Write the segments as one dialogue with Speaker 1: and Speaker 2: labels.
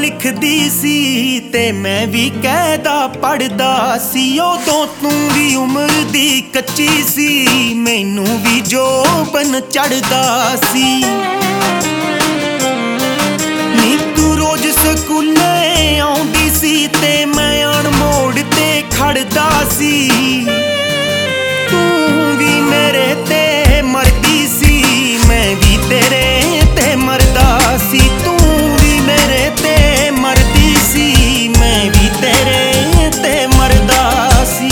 Speaker 1: लिखदी सी ते मैं भी कहदा पढ़दा सी। उदों तू भी उम्र दी कच्ची सी, मैनू भी जोबन चढ़दा सी। नी तू रोज स्कूले आउंदी सी ते मैं अणमोड़ ते खड़दा सी। तू भी मेरे ते मरदी सी, मैं भी तेरे ते मरदा सी। तू भी मेरे ते मरदी सी, मैं भी तेरे ते मरदा सी।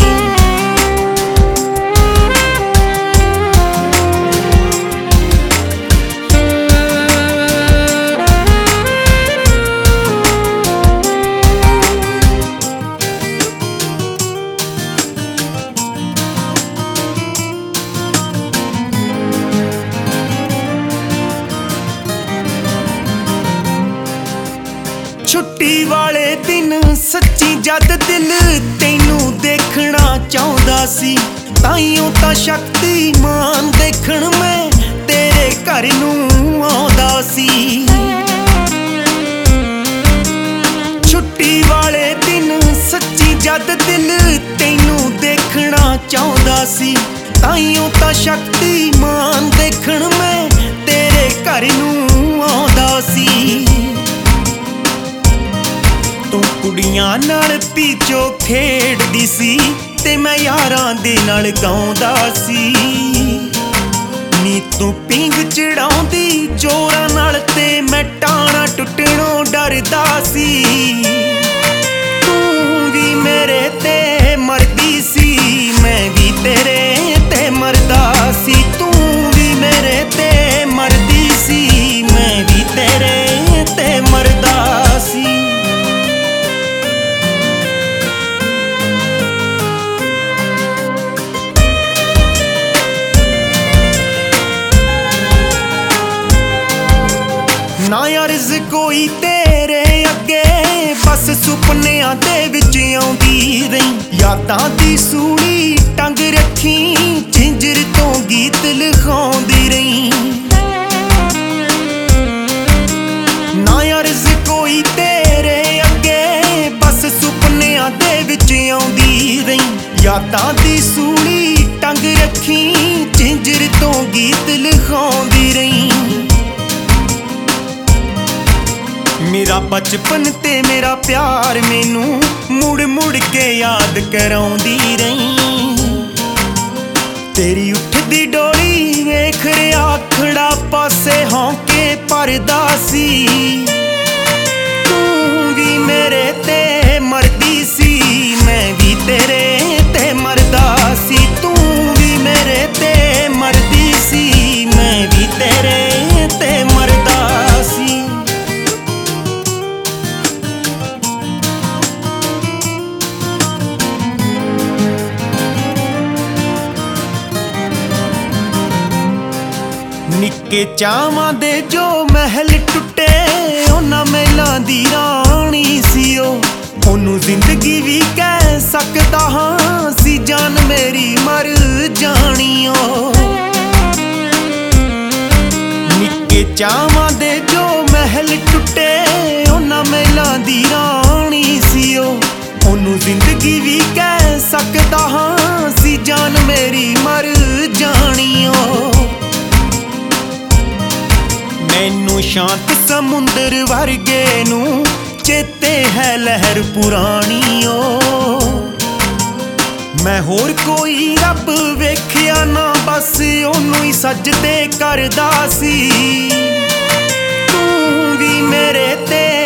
Speaker 1: छुट्टी वाले दिन सच्ची जद दिल तैनू देखना चाहुंदा सी। ताइयों तां शक्तिमान देखण मैं तेरे घर नू आउंदा सी। छुट्टी वाले दिन सच्ची जद दिल तैनू देखना चाहुंदा सी। ताइयों तां शक्तिमान देखण मैं तेरे घर नू आउंदा सी। तू कुड़ियां नाल पीछो खेडदी सी ते मैं यारां दे नाल गाउंदा सी। नी तू पिंग चढ़ाउंदी जोरां नाल ते मैं टाणा टुटणों डरदा सी। तू भी मेरे ते मरदी सी, मैं भी तेरे ते मरदा सी। तू भी मेरे ते मरदी सी, मैं भी तेरे ते मरदा सी। ना अर्ज कोई तेरे अगे, बस सुपनियां दे विच आउंदी रही। यादां दी सूली टंग रखी, झिंझर तो गीत लिखाउंदी रही। ना अर्ज कोई तेरे अगे, बस सुपनियां दे विच आउंदी रही। यादां दी सूली टंग रखी, झिंझर तो गीत लिखाउंदी रही। मेरा बचपन ते मेरा प्यार मैनू मुड़ मुड़ के याद कराउंदी रही। तेरी उठदी डोली वेख रिया खड़ा पासे हौंके भरदा सी। तू भी मेरे ते मरदी सी, मैं भी तेरे ते मरदा सी। तू भी मेरे ते मरदी सी, मैं भी तेरे ते मरदा सी। निक्के चावां दे जो महल टुटे, उन्हां महलां दी राणी सी ओ। ओनू जिंदगी भी कह सकदा हां सी, जान मेरी मर जानी ओ। निक्के चावां दे जो महल टुटे, उन्हां महलां दी राणी सी ओ। ओनू जिंदगी भी कह सकदा हां सी, जान मेरी मर जानी ओ। मैनू शांत समुंदर वर्गे नू चेते है लहर पुरानी ओ। मैं होर कोई रब वेखिया ना, बस ओनू ही सजदे करदा सी। तू भी मेरे ते